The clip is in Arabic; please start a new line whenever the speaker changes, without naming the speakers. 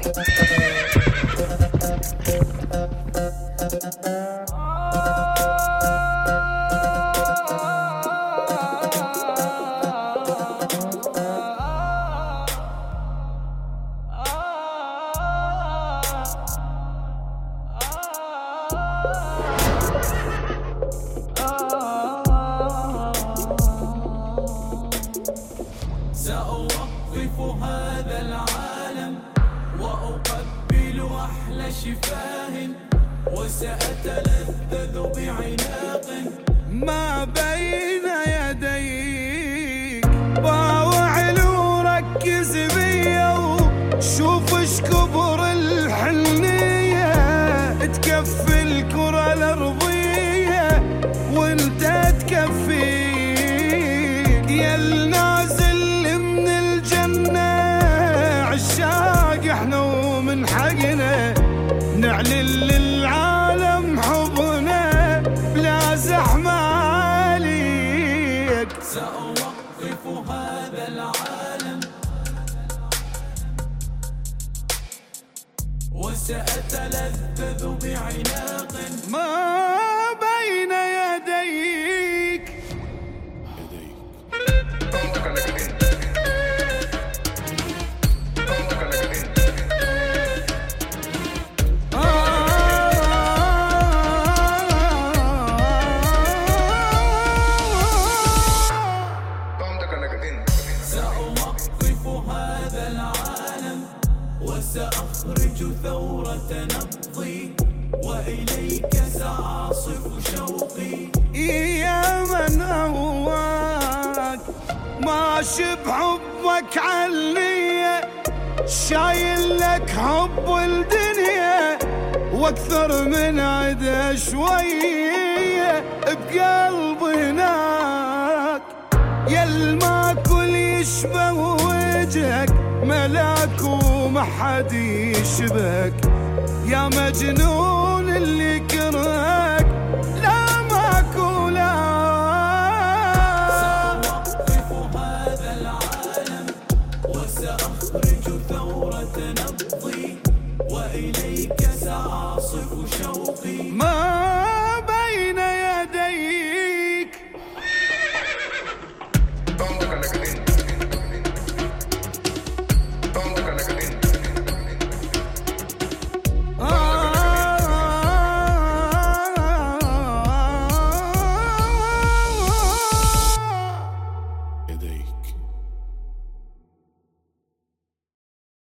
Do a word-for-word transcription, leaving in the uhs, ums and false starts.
سأوقف هذا العالم وأقبل أحلى شفاه، وسأتلذذ بعناق
ما بين يديك. باوع لو ركز بيا وشوف اش كبر الحنية، تكفي الكرة الأرضية وانت تكفيك. يا النازل من الجنة عشاق احنا ومن حقنا نعلن للعالم حبنا بلا زحمة عليك.
سأوقف هذا العالم وسأتلذذ بعناق
ما بين يديك.
سأوقف هذا العالم وسأخرج ثورة نبضي، وإليك سأعصف شوقي.
يا من أهواك ماشي بحبك عليا، شايل لك حب الدنيا واكثر من عدا شوية بقلبي هناك. يا الماكل يشبه وجهك ملاك وما حد يشبهك، يا مجنون اللي كرهك لا ماكو لا.
سأوقف هذا العالم وسأخرج ثورة نبضي، وإليك سأعصف شوقي.
ما